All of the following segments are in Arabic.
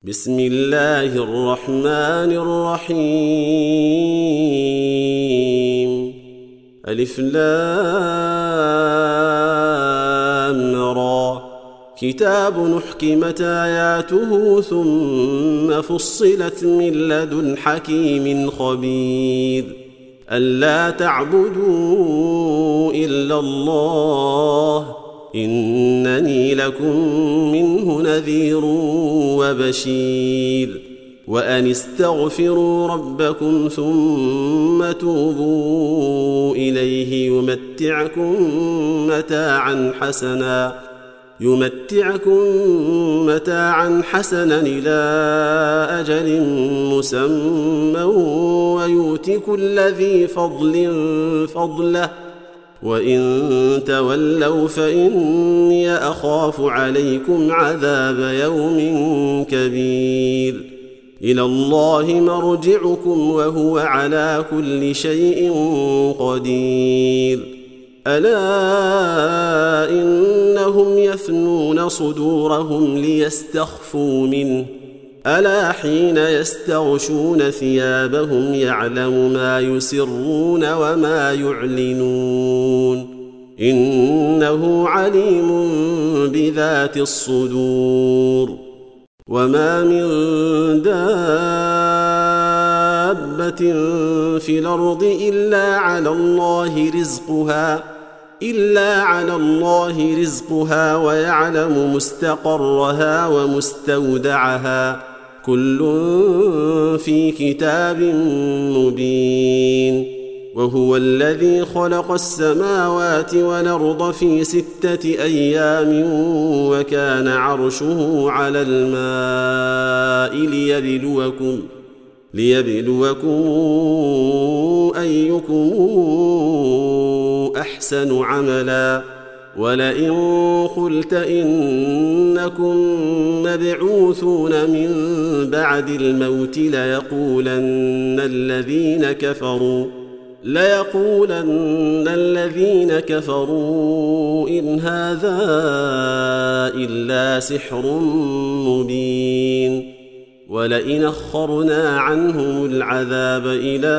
بسم الله الرحمن الرحيم. ألف لام را. كتاب أحكمت آياته ثم فصلت من لدن حكيم خبير. ألا تعبدوا إلا الله إنني لكم منه نذير وبشير. وأن استغفروا ربكم ثم توبوا إليه يمتعكم متاعا حسنا إلى أجل مسمى ويؤت كل ذي فضل فضله وإن تولوا فإني أخاف عليكم عذاب يوم كبير. إلى الله مرجعكم وهو على كل شيء قدير. ألا إنهم يثنون صدورهم ليستخفوا منه ألا حين يستغشون ثيابهم يعلم ما يسرون وما يعلنون إنه عليم بذات الصدور. وما من دابة في الأرض إلا على الله رزقها ويعلم مستقرها ومستودعها كل في كتاب مبين. وهو الذي خلق السماوات والأرض في 6 أيام وكان عرشه على الماء ليبلوكم أيكم أحسن عملا. ولئن قلت إنكم مبعوثون من بعد الموت ليقولن الذين كفروا إن هذا إلا سحر مبين. ولئن أخرنا عنهم العذاب إلى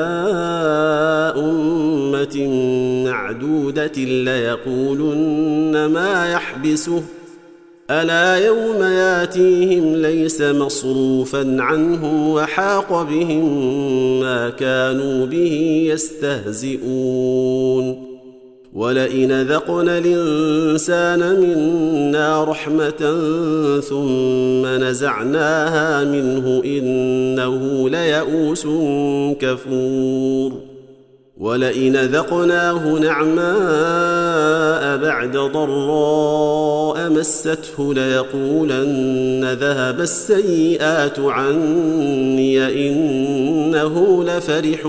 أمة معدودة ليقولن ما يحبسه ألا يوم ياتيهم ليس مصروفا عنهم وحاق بهم ما كانوا به يستهزئون. ولئن ذقنا الإنسان منا رحمة ثم نزعناها منه إنه ليئوس كفور. ولئن ذقناه نعماء بعد ضراء مسته ليقولن ذهب السيئات عني إنه لفرح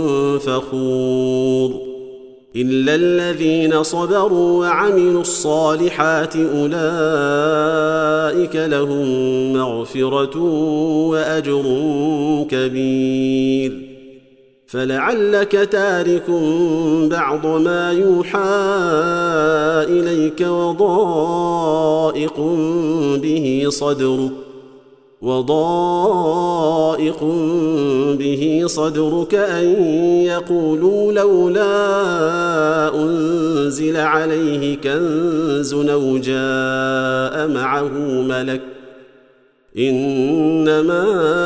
فخور. إلا الذين صبروا وعملوا الصالحات أولئك لهم مغفرة وأجر كبير. فلعلك تارك بعض ما يوحى إليك وضائق به صدرك أن يقولوا لولا أنزل عليه كنز أو جاء معه ملك إنما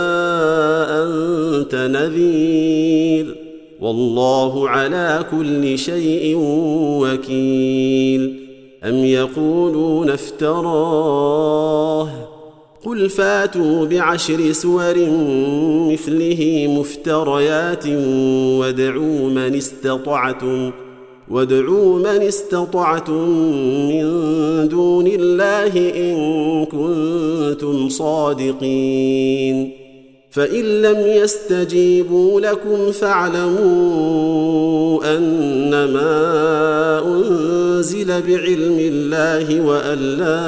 أنت نذير والله على كل شيء وكيل. أم يقولون افتراه قل فاتوا ب10 سور مثله مفتريات وادعوا من استطعتم من دون الله إن كنتم صادقين. فإن لم يستجيبوا لكم فاعلموا أنما أنزل بعلم الله وأن لا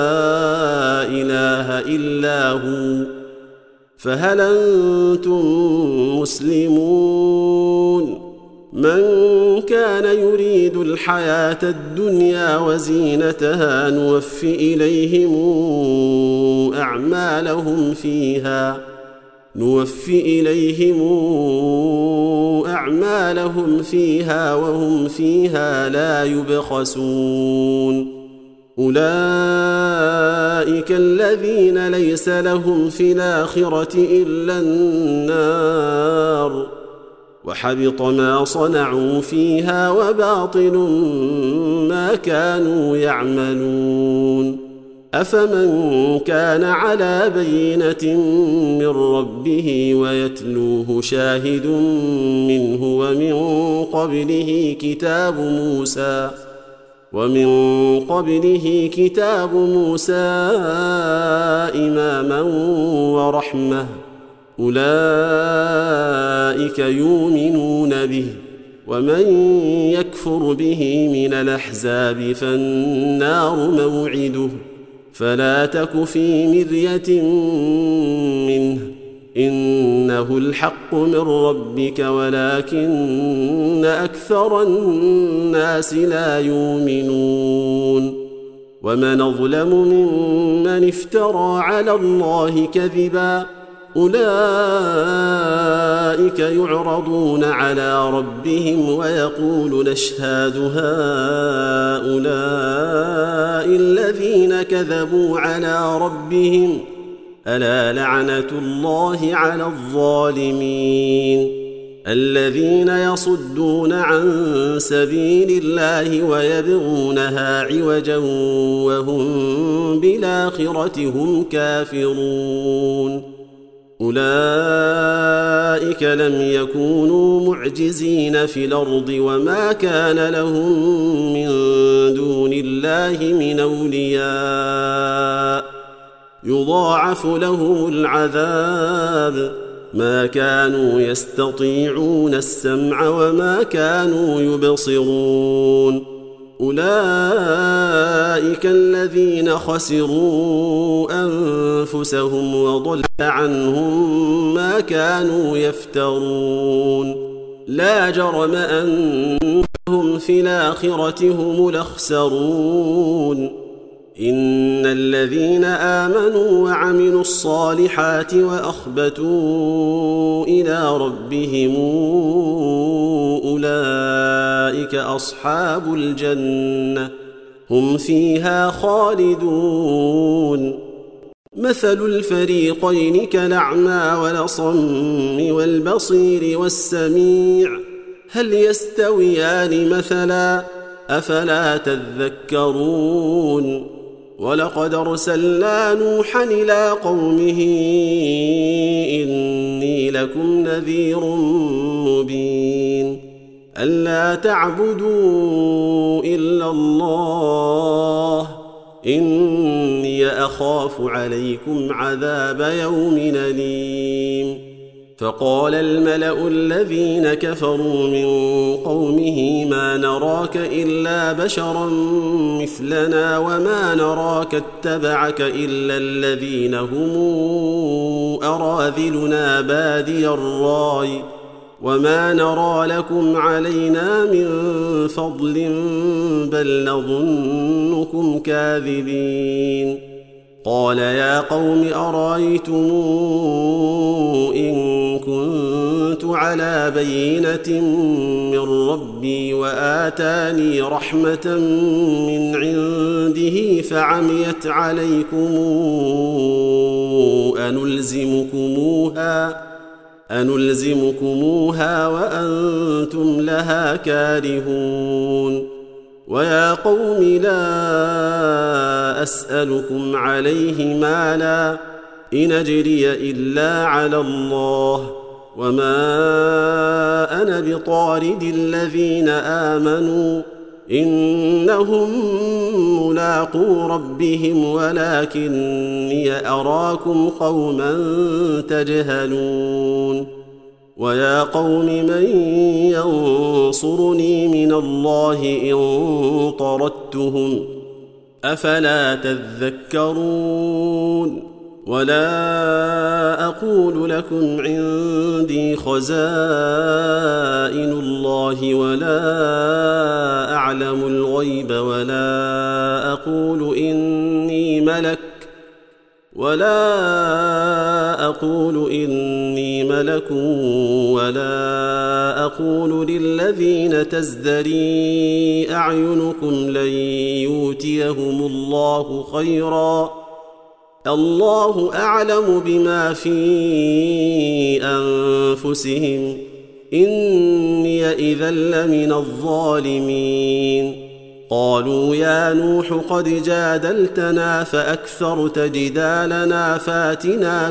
إله إلا هو فهل أنتم مسلمون. من كان يريد الحياة الدنيا وزينتها نوفي إليهم أعمالهم فيها وهم فيها لا يبخسون. أولئك الذين ليس لهم في الآخرة إلا النار وحبط ما صنعوا فيها وباطل ما كانوا يعملون. أفمن كان على بينة من ربه ويتلوه شاهد منه ومن قبله كتاب موسى إماما ورحمة، أولئك يؤمنون به، ومن يكفر به من الأحزاب فالنار موعده، فلا تك في مرية منه، إنه الحق من ربك ولكن أكثر الناس لا يؤمنون. ومن أظلم ممن افترى على الله كذبا، أولئك يعرضون على ربهم ويقول نشهد هؤلاء الذين كذبوا على ربهم، ألا لعنة الله على الظالمين، الذين يصدون عن سبيل الله ويبغونها عوجا وهم بالآخرة هم كافرون. أولئك لم يكونوا معجزين في الأرض وما كان لهم من دون الله من أولياء، يضاعف لهم العذاب، ما كانوا يستطيعون السمع وما كانوا يبصرون. أولئك الذين خسروا أنفسهم وضل عنهم ما كانوا يفترون. لا جرم أنهم في الآخرة هم الأخسرون. إن الذين آمنوا وعملوا الصالحات وأخبتوا إلى ربهم أولئك أصحاب الجنة هم فيها خالدون. مثل الفريقين كالأعمى والأصم والبصير والسميع، هل يستويان مثلا؟ أفلا تذكرون. ولقد أرسلنا نوحا إلى قومه إني لكم نذير مبين، ألا تعبدوا إلا الله إني أخاف عليكم عذاب يوم أليم. فقال الملأ الذين كفروا من قومه ما نراك إلا بشرا مثلنا وما نراك اتبعك إلا الذين هم أراذلنا بادي الرأي وما نرى لكم علينا من فضل بل نظنكم كاذبين. قال يا قوم أرأيتم إن كنت على بينة من ربي وآتاني رحمة من عنده فعميت عليكم أنلزمكموها وأنتم لها كارهون. ويا قوم لا أسألكم عليه مالا إن أجري إلا على الله وما أنا بطارد الذين آمنوا إنهم ملاقو ربهم ولكني أراكم قوما تجهلون. ويا قوم من ينصرني من الله إن طردتهم أفلا تذكرون. ولا أقول لكم عندي خزائن الله ولا أعلم الغيب ولا أقول إني ملك ولا أقول للذين تزدري أعينكم لن يؤتيهم الله خيرا، الله أعلم بما في أنفسهم، إني إذا لمن الظالمين. قالوا يا نوح قد جادلتنا فأكثرت جدالنا فاتنا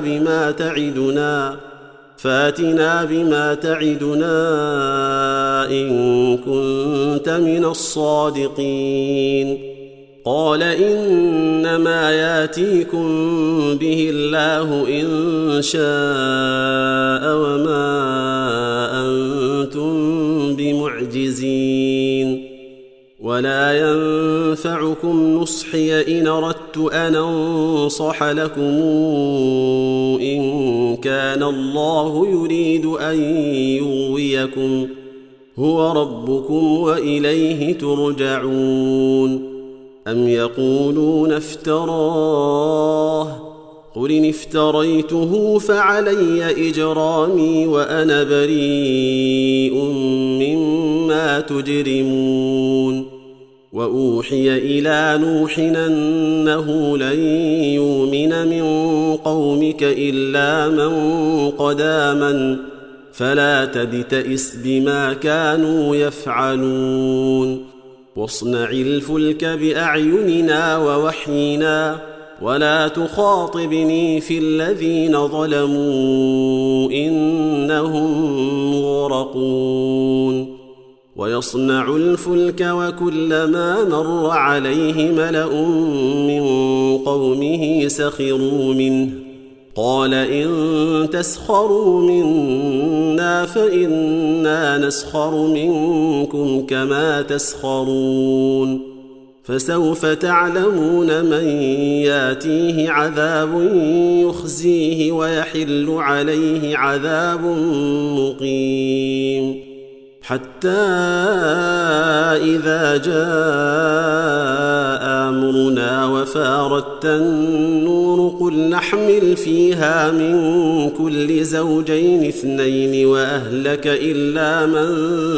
بما تعدنا إن كنت من الصادقين. قال إنما ياتيكم به الله إن شاء وما أنتم بمعجزين، ولا ينفعكم نصحي إن أردت أن أنصح لكم إن كان الله يريد أن يغويكم، هو ربكم وإليه ترجعون. أم يقولون افتراه، قل إن افتريته فعلي إجرامي وأنا بريء مما تجرمون. وأوحي إلى نوح أنه لن يؤمن من قومك إلا من قد آمن، فلا تبتئس بما كانوا يفعلون. واصنع الفلك بأعيننا ووحينا ولا تخاطبني في الذين ظلموا إنهم مغرقون. ويصنع الفلك وكلما مر عليه ملأ من قومه سخروا منه، قال إن تسخروا منا فإنا نسخر منكم كما تسخرون. فسوف تعلمون من ياتيه عذاب يخزيه ويحل عليه عذاب مقيم. حتى إذا جاء أمرنا وفارت النور قل نحمل فيها من كل زوجين اثنين وأهلك إلا من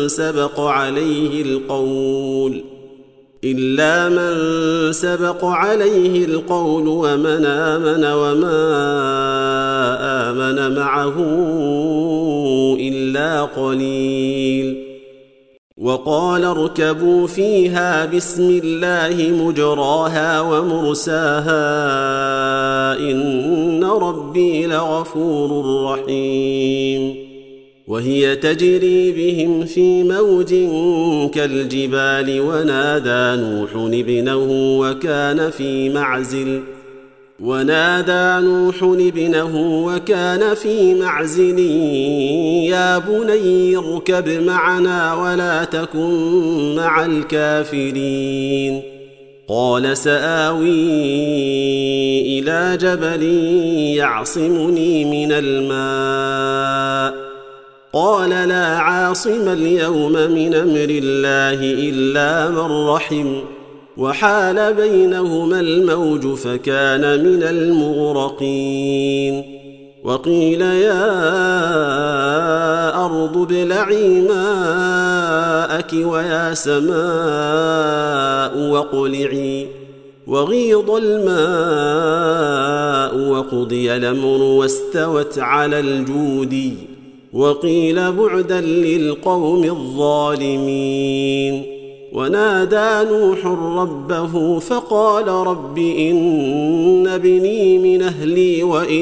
سبق عليه القول ومن آمن وما آمن معه إلا قليل. وقال اركبوا فيها بسم الله مجراها ومرساها إن ربي لغفور رحيم. وهي تجري بهم في موج كالجبال ونادى نوح ابنه وكان في معزل يا بني اركب معنا ولا تكن مع الكافرين. قال سآوي إلى جبل يعصمني من الماء، قال لا عاصم اليوم من أمر الله إلا من رحم، وحال بينهما الموج فكان من المغرقين. وقيل يا أرض ابلعي ماءك ويا سماء واقلعي، وغيض الماء وقضي الأمر واستوت على الجودي، وقيل بعدا للقوم الظالمين. ونادى نوح ربه فقال رب إن ابني من أهلي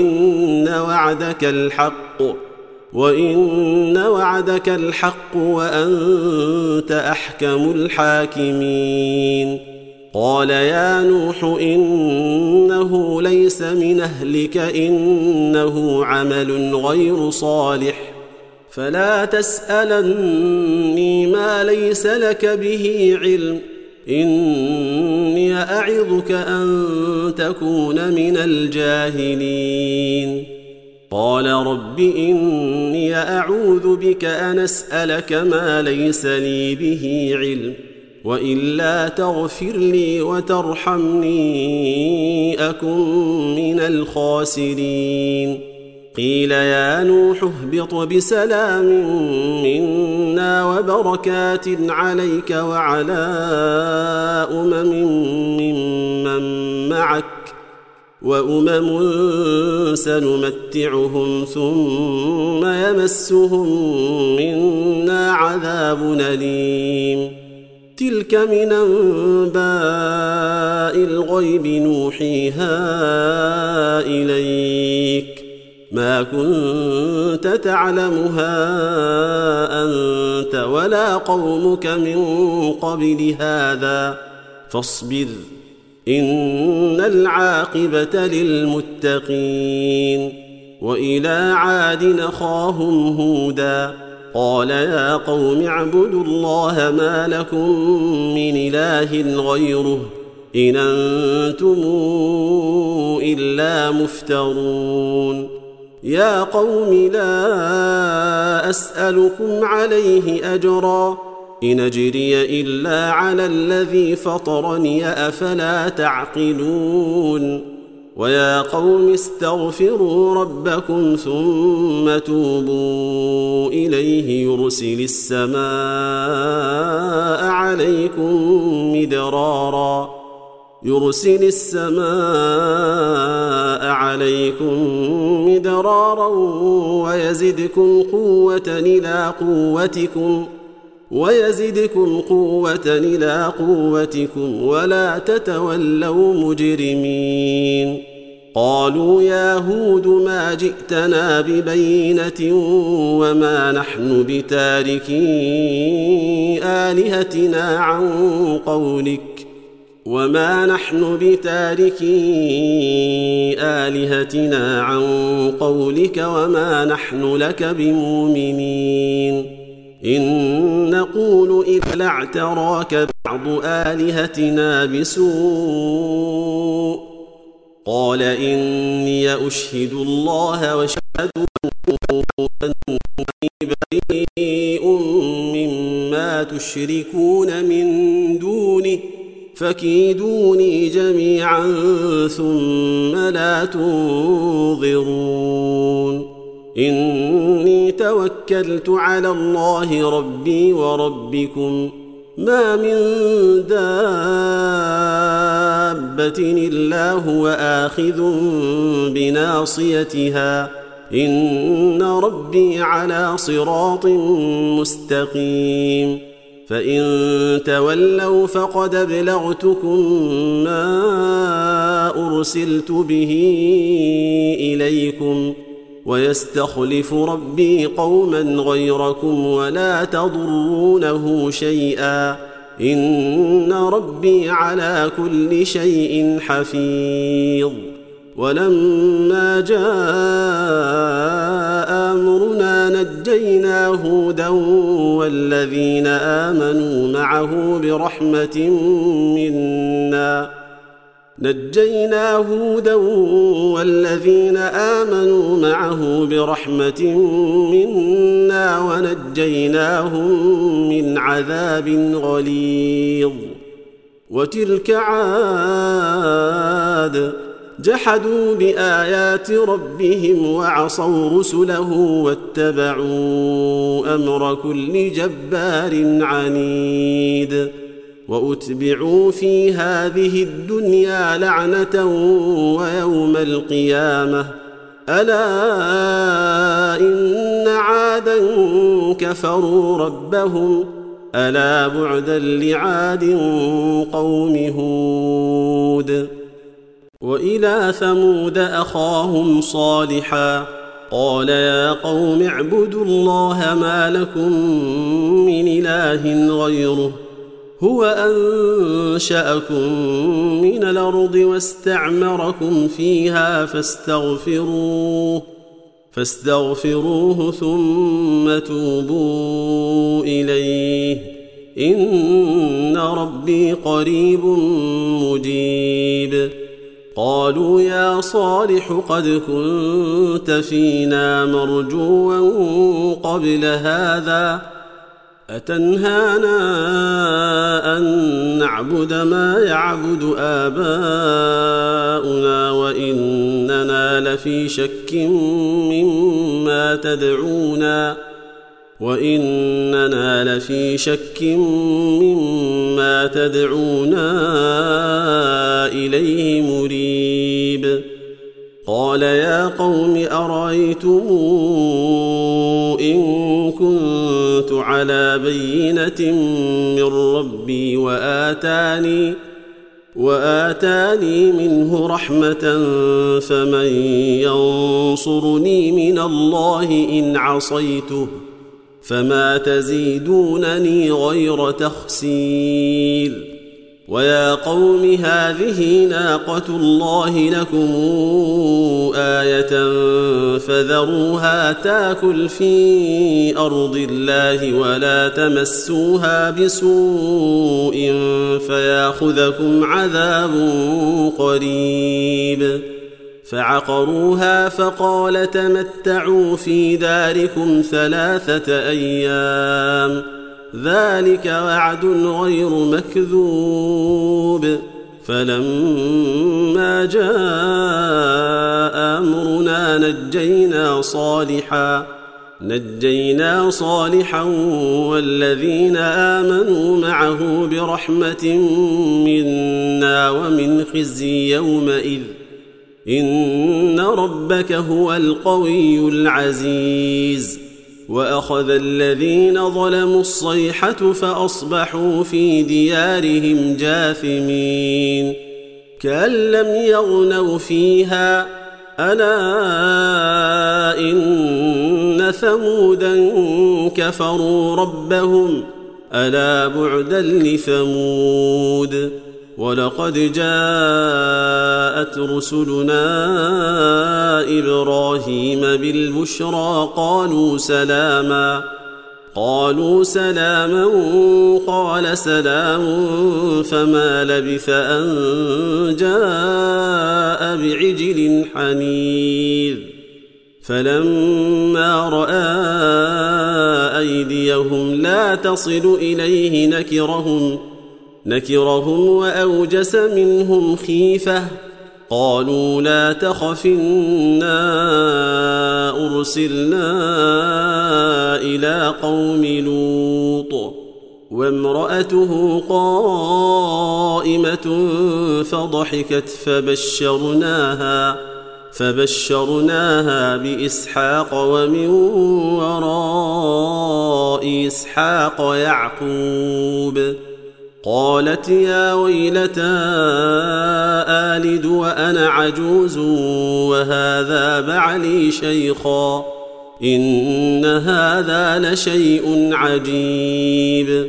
وإن وعدك الحق وأنت أحكم الحاكمين. قال يا نوح إنه ليس من أهلك إنه عمل غير صالح، فلا تسألني ما ليس لك به علم، إني أعظك أن تكون من الجاهلين قال رب إني أعوذ بك أن أسألك ما ليس لي به علم وإلا تغفر لي وترحمني أكن من الخاسرين قيل يا نوح اهبط بسلام منا وبركات عليك وعلى ممن معك وأمم سنمتعهم ثم يمسهم منا عذاب أليم تلك من أنباء الغيب نوحيها إليك ما كنت تعلمها أنت ولا قومك من قبل هذا فاصبر إن العاقبة للمتقين وإلى عاد أخاهم هودا قال يا قوم اعبدوا الله ما لكم من إله غيره إن أنتم إلا مفترون يا قوم لا أسألكم عليه أجرا إن أجري إلا على الذي فطرني أفلا تعقلون ويا قوم استغفروا ربكم ثم توبوا إليه يرسل السماء عليكم مدرارا ويزدكم قوة إلى قوتكم ولا تتولوا مجرمين قالوا يا هود ما جئتنا ببينة وما نحن بتاركي آلهتنا عن قولك وما نحن لك بمؤمنين إن نقول إذا اعتراك بعض آلهتنا بسوء قال إني أشهد الله واشهد أني بريء مما تشركون من دونه فكيدوني جميعا ثم لا تنظرون إني توكلت على الله ربي وربكم ما من دابة إلا هو آخذ بناصيتها إن ربي على صراط مستقيم فإن تولوا فقد أبلغتكم ما أرسلت به إليكم ويستخلف ربي قوما غيركم ولا تضرونه شيئا إن ربي على كل شيء حفيظ ولما جاء أمرنا نجينا هودا والذين آمنوا معه برحمة منا ونجيناهم من عذاب غليظ وتلك عاد جحدوا بآيات ربهم وعصوا رسله واتبعوا أمر كل جبار عنيد وأتبعوا في هذه الدنيا لعنة ويوم القيامة ألا إن عادا كفروا ربهم ألا بعدا لعاد قوم هود وإلى ثمود أخاهم صالحا قال يا قوم اعبدوا الله ما لكم من إله غيره هو أنشأكم من الأرض واستعمركم فيها فاستغفروه ثم توبوا إليه إن ربي قريب مجيب. قالوا يا صالح قد كنت فينا مرجوا قبل هذا، أتنهانا أن نعبد ما يعبد آباؤنا وإننا لفي شك مما تدعونا إليه مريب. قال يا قوم أرأيتم إن كنت على بينة من ربي وآتاني منه رحمة فمن ينصرني من الله إن عصيته، فما تزيدونني غير تخسير. ويا قوم هذه ناقة الله لكم آية فذروها تاكل في أرض الله ولا تمسوها بسوء فياخذكم عذاب قريب. فعقروها فقال تمتعوا في داركم 3 أيام، ذلك وعد غير مكذوب. فلما جاء أمرنا نجينا صالحا والذين آمنوا معه برحمة منا ومن خزي يومئذ، إن ربك هو القوي العزيز. وأخذ الذين ظلموا الصيحة فأصبحوا في ديارهم جاثمين، كأن لم يغنوا فيها، ألا إن ثمودا كفروا ربهم، ألا بعدا لثمود. ولقد جاءت رسلنا إبراهيم بالبشرى قالوا سلاما قال سلام فما لبث أن جاء بعجل حنيذ. فلما رأى أيديهم لا تصل إليه نكرهم وأوجس منهم خيفة. قالوا لا تخف إنا أرسلنا إلى قوم لوط وامرأته قائمة فضحكت فبشرناها بإسحاق ومن وراء إسحاق يعقوب. قالت يا ويلتى آلد وأنا عجوز وهذا بعلي شيخا، إن هذا لشيء عجيب.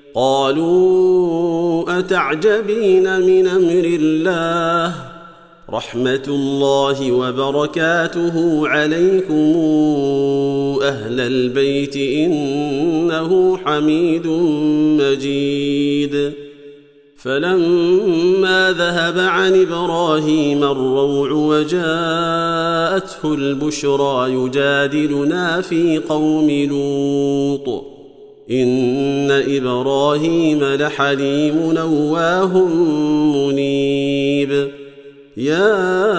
قالوا أتعجبين من أمر الله، رحمة الله وبركاته عليكم أهل البيت إنه حميد مجيد. فلما ذهب عن إبراهيم الروع وجاءته البشرى يجادلنا في قوم لوط إن إبراهيم لحليم أواه منيب. يا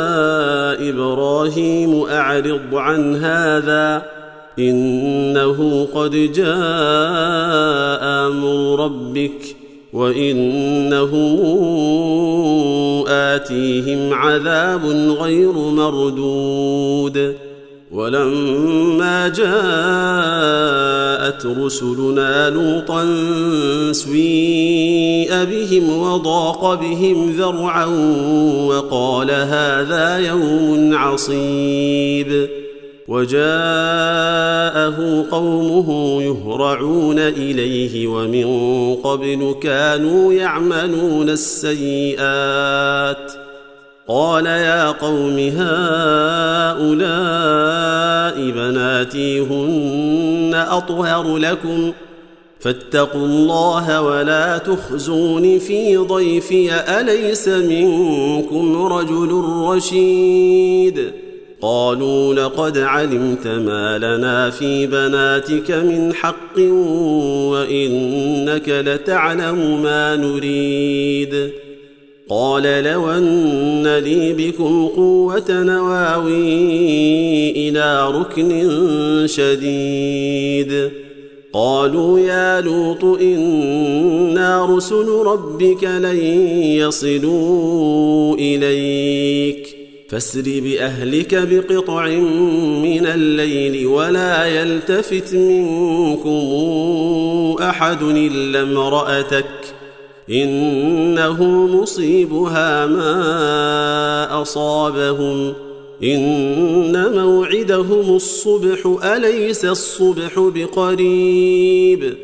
إبراهيم أعرض عن هذا إنه قد جاء أمر ربك وإنهم آتيهم عذاب غير مردود. ولما جاءت رسلنا لوطا سيء بهم وضاق بهم ذرعا وقال هذا يوم عصيب. وجاءه قومه يهرعون إليه ومن قبل كانوا يعملون السيئات. قال يا قوم هؤلاء بناتي هن أطهر لكم فاتقوا الله ولا تخزون في ضيفي أليس منكم رجل رشيد قالوا لقد علمت ما لنا في بناتك من حق وإنك لتعلم ما نريد قال لو أن لي بكم قوة نواوي إلى ركن شديد قالوا يا لوط إنا رسل ربك لن يصلوا إليك فاسر بأهلك بقطع من الليل ولا يلتفت منكم أحد إلا امرأتك إنه مصيبها ما أصابهم إن موعدهم الصبح أليس الصبح بقريب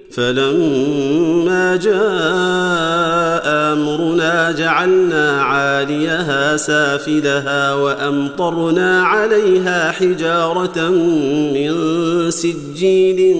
فلما جاء أمرنا جعلنا عاليها سافلها وأمطرنا عليها حجارة من سجيل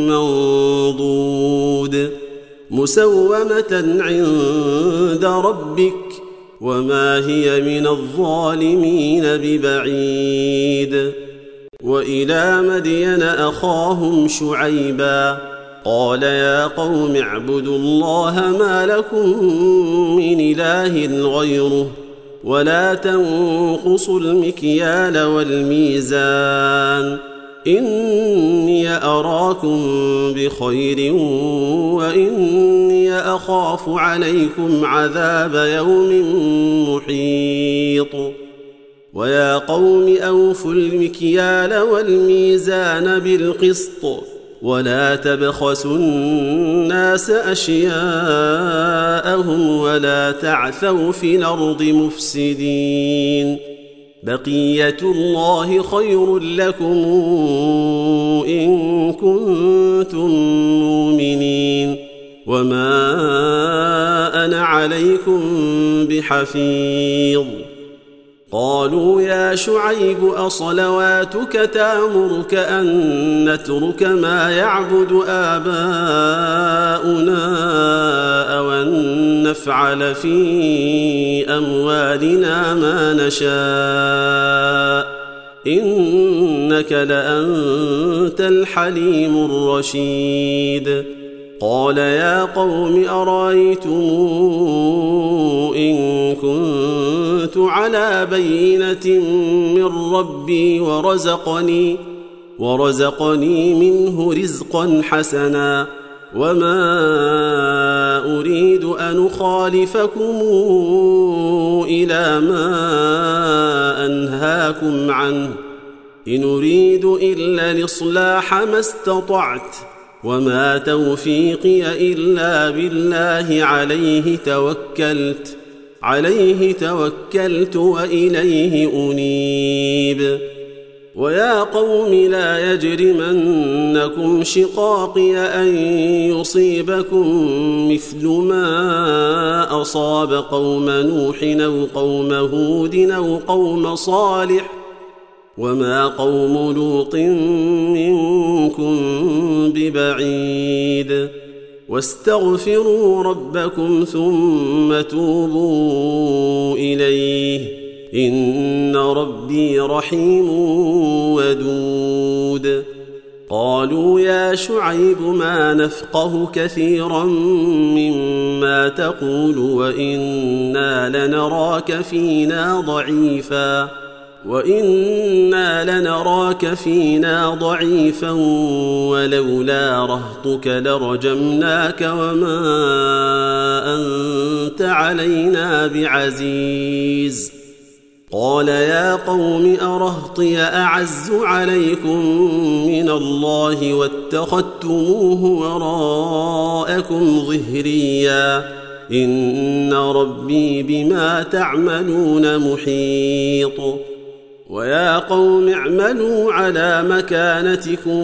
منضود مسومة عند ربك وما هي من الظالمين ببعيد وإلى مدين أخاهم شعيبا قال يا قوم اعبدوا الله ما لكم من إله غيره ولا تنقصوا المكيال والميزان إني أراكم بخير وإني أخاف عليكم عذاب يوم محيط ويا قوم أوفوا المكيال والميزان بالقسط ولا تبخسوا الناس أشياءهم ولا تعثوا في الأرض مفسدين بقية الله خير لكم إن كنتم مؤمنين وما أنا عليكم بحفيظ قالوا يا شعيب أصلواتك تأمرك أن نترك ما يعبد آباؤنا أو أن نفعل في أموالنا ما نشاء إنك لأنت الحليم الرشيد قال يا قوم أرأيتم إن كنت على بينة من ربي ورزقني منه رزقا حسنا وما أريد أن أخالفكم إلى ما أنهاكم عنه إن أريد إلا الإصلاح ما استطعت وما توفيقي إلا بالله عليه توكلت وإليه أنيب ويا قوم لا يجرمنكم شقاقي أن يصيبكم مثل ما أصاب قوم نوح أو قوم هود أو قوم صالح وما قوم لوط منكم ببعيد واستغفروا ربكم ثم توبوا إليه إن ربي رحيم ودود قالوا يا شعيب ما نفقه كثيرا مما تقول وإنا لنراك فينا ضعيفا ولولا رهطك لرجمناك وما أنت علينا بعزيز قال يا قوم أرهطي أعز عليكم من الله واتخذتموه وراءكم ظهريا إن ربي بما تعملون محيط ويا قوم اعملوا على مكانتكم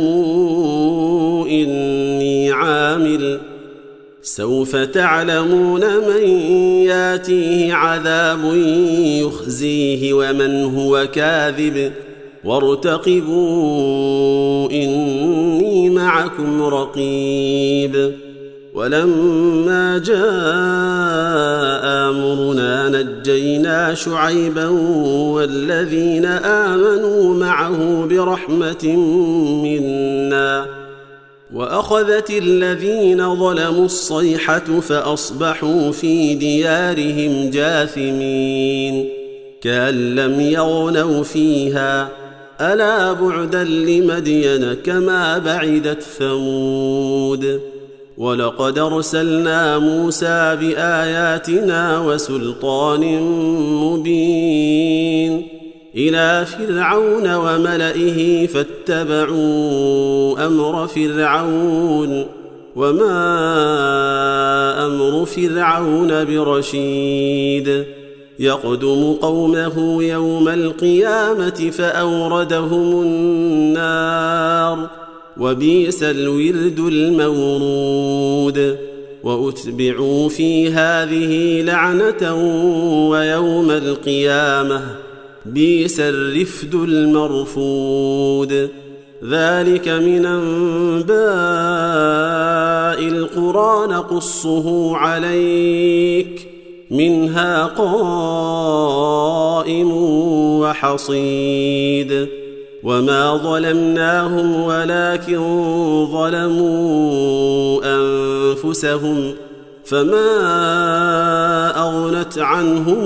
إني عامل سوف تعلمون من ياتيه عذاب يخزيه ومن هو وارتقبوا إني معكم رقيب. ولما جاء أمرنا نجينا شعيبا والذين آمنوا معه برحمة منا وأخذت الذين ظلموا الصيحة فأصبحوا في ديارهم جاثمين كأن لم يغنوا فيها ألا بعدا لمدين كما بعدت ثمود. ولقد أرسلنا موسى بآياتنا وسلطان مبين إلى فرعون وملئه فاتبعوا أمر فرعون وما أمر فرعون برشيد يقدم قومه يوم القيامة فأوردهم النار وبئس الورد المورود. وأتبعوا في هذه لعنة ويوم القيامة بئس الرفد المرفود. ذلك من أنباء القرى نقصه عليك منها قائم وحصيد. وما ظلمناهم ولكن ظلموا أنفسهم فما أغنت عنهم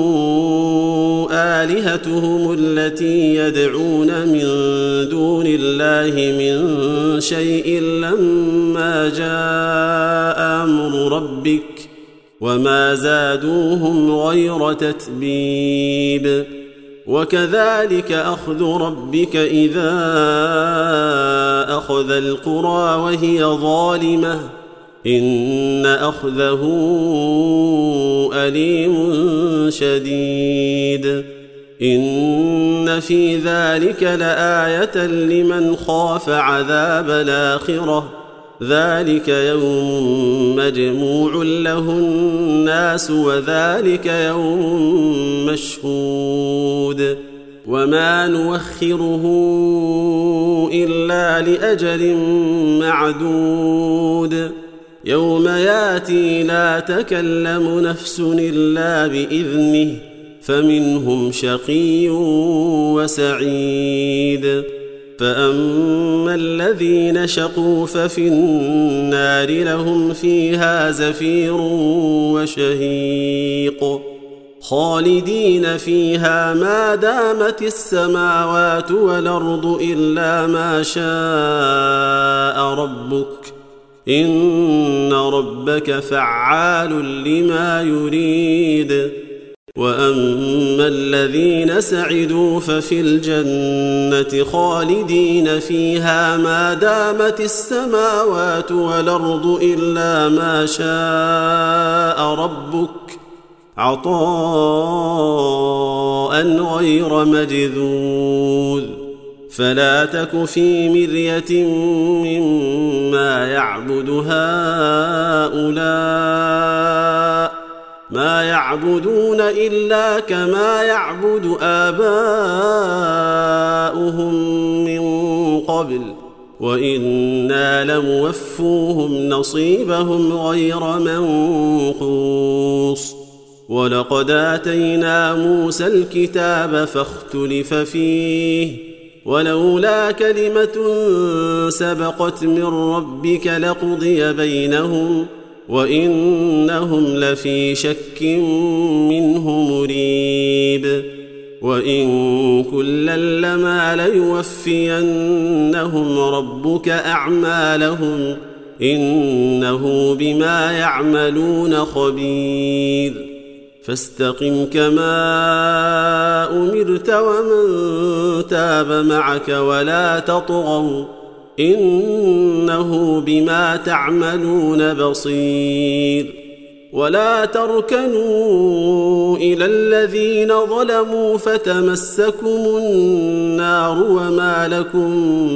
آلهتهم التي يدعون من دون الله من شيء لما جاء أمر ربك وما زادوهم غير تتبيب. وكذلك أخذ ربك إذا أخذ القرى وهي ظالمة إن أخذه أليم شديد. إن في ذلك لآية لمن خاف عذاب الآخرة ذلك يوم مجموع له الناس وذلك يوم مشهود. وما نوخره إلا لأجل معدود يوم ياتي لا تكلم نفس إلا بإذنه فمنهم شقي وسعيد. فأما الذين شقوا ففي النار لهم فيها زفير وشهيق خالدين فيها ما دامت السماوات والأرض إلا ما شاء ربك إن ربك فعال لما يريد. وأما الذين سعدوا ففي الجنة خالدين فيها ما دامت السماوات والأرض إلا ما شاء ربك عطاء غير مجذوذ. فلا تك في مرية مما يعبد هؤلاء ما يعبدون إلا كما يعبد آباؤهم من قبل وإنا لموفوهم نصيبهم غير منقوص. ولقد آتينا موسى الكتاب فاختلف فيه ولولا كلمة سبقت من ربك لقضي بينهم وإنهم لفي شك منه مريب. وإن كلا لما ليوفينهم ربك أعمالهم إنه بما يعملون خبير. فاستقم كما أمرت ومن تاب معك ولا تطغوا إنه بما تعملون بصير. ولا تركنوا إلى الذين ظلموا فتمسكم النار وما لكم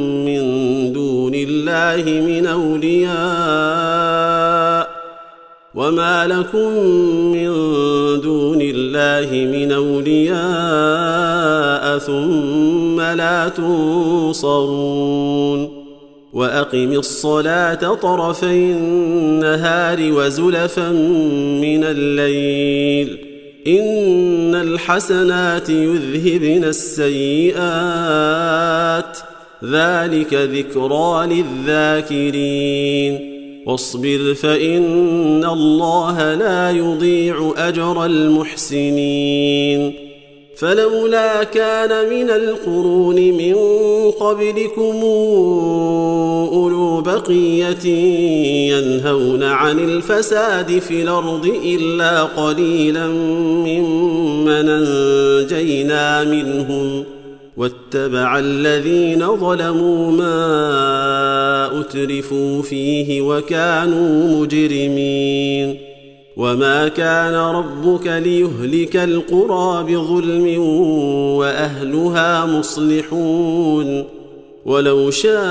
من دون الله من أولياء وما لكم من دون الله من أولياء ثم لا تنصرون وأقم الصلاة طرفي النهار وزلفا من الليل إن الحسنات يذهبن السيئات ذلك ذكرى للذاكرين واصبر فإن الله لا يضيع أجر المحسنين فلولا كان من القرون من قبلكم أولو بقية ينهون عن الفساد في الأرض إلا قليلا ممن أنجينا منهم واتبع الذين ظلموا ما أترفوا فيه وكانوا مجرمين وما كان ربك ليهلك القرى بظلم وأهلها مصلحون ولو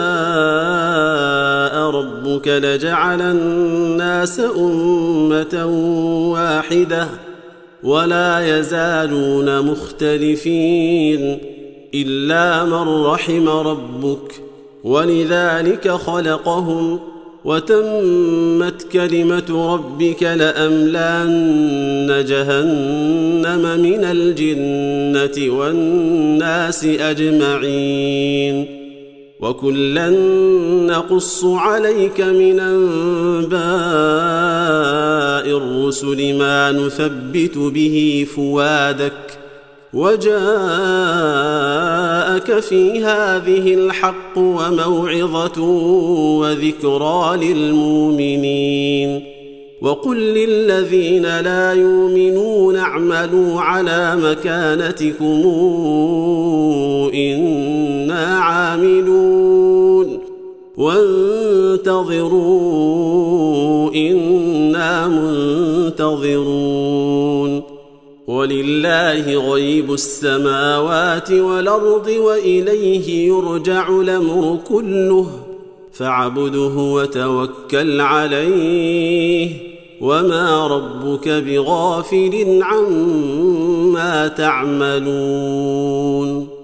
شاء ربك لجعل الناس أمة واحدة ولا يزالون مختلفين إلا من رحم ربك ولذلك خلقهم وتمت كلمة ربك لأملأن جهنم من الجنة والناس أجمعين وكلا نقص عليك من أنباء الرسل ما نثبت به فؤادك وجاءك في هذه الحق وموعظة وذكرى للمؤمنين وقل للذين لا يؤمنون اعملوا على مكانتكم إنا عاملون وانتظروا إنا منتظرون ولله غيب السماوات والأرض وإليه يرجع الأمر كله فاعبده وتوكل عليه وما ربك بغافل عما تعملون